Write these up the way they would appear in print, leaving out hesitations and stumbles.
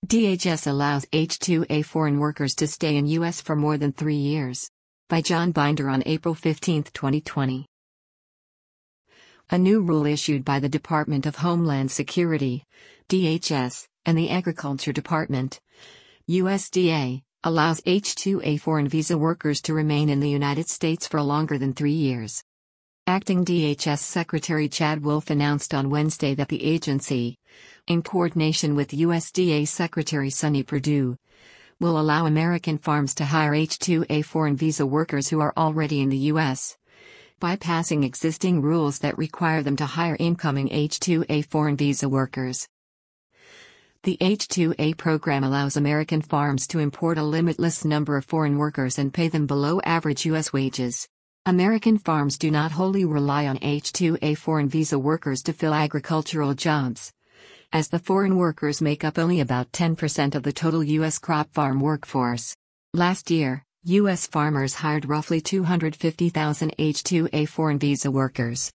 DHS allows H-2A foreign workers to stay in U.S. for more than 3 years. By John Binder on April 15, 2020. A new rule issued by the Department of Homeland Security, DHS, and the Agriculture Department, USDA, allows H-2A foreign visa workers to remain in the United States for longer than 3 years. Acting DHS Secretary Chad Wolf announced on Wednesday that the agency, in coordination with USDA Secretary Sonny Perdue, will allow American farms to hire H-2A foreign visa workers who are already in the U.S., bypassing existing rules that require them to hire incoming H-2A foreign visa workers. The H-2A program allows American farms to import a limitless number of foreign workers and pay them below average U.S. wages. American farms do not wholly rely on H-2A foreign visa workers to fill agricultural jobs, as the foreign workers make up only about 10% of the total U.S. crop farm workforce. Last year, U.S. farmers hired roughly 250,000 H-2A foreign visa workers.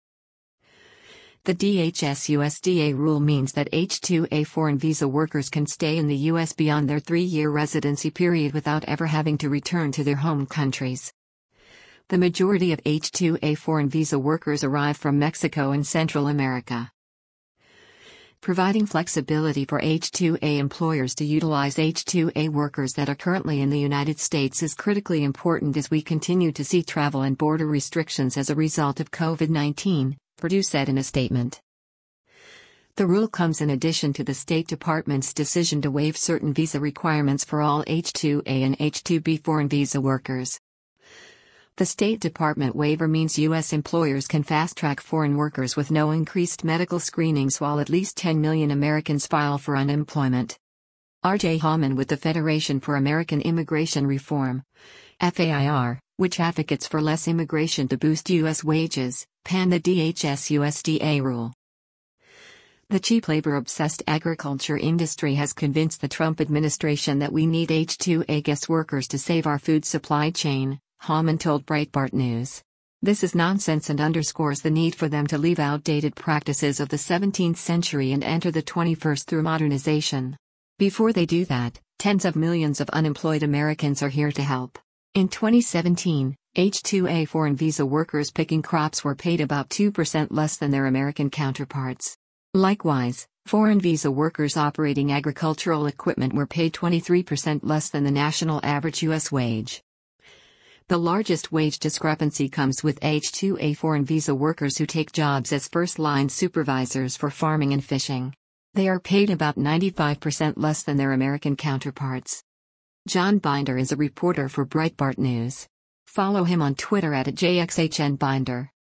The DHS-USDA rule means that H-2A foreign visa workers can stay in the U.S. beyond their 3-year residency period without ever having to return to their home countries. The majority of H-2A foreign visa workers arrive from Mexico and Central America. Providing flexibility for H-2A employers to utilize H-2A workers that are currently in the United States is critically important as we continue to see travel and border restrictions as a result of COVID-19, Perdue said in a statement. The rule comes in addition to the State Department's decision to waive certain visa requirements for all H-2A and H-2B foreign visa workers. The State Department waiver means U.S. employers can fast-track foreign workers with no increased medical screenings while at least 10 million Americans file for unemployment. R.J. Hallman with the Federation for American Immigration Reform, FAIR, which advocates for less immigration to boost U.S. wages, panned the DHS-USDA rule. The cheap labor-obsessed agriculture industry has convinced the Trump administration that we need H-2A guest workers to save our food supply chain, Hallman told Breitbart News. This is nonsense and underscores the need for them to leave outdated practices of the 17th century and enter the 21st through modernization. Before they do that, tens of millions of unemployed Americans are here to help. In 2017, H-2A foreign visa workers picking crops were paid about 2% less than their American counterparts. Likewise, foreign visa workers operating agricultural equipment were paid 23% less than the national average U.S. wage. The largest wage discrepancy comes with H-2A foreign visa workers who take jobs as first-line supervisors for farming and fishing. They are paid about 95% less than their American counterparts. John Binder is a reporter for Breitbart News. Follow him on Twitter @JXHNBinder.